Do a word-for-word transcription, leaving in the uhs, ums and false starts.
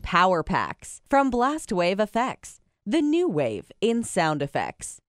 Power Packs from Blast Wave Effects, the new wave in sound effects.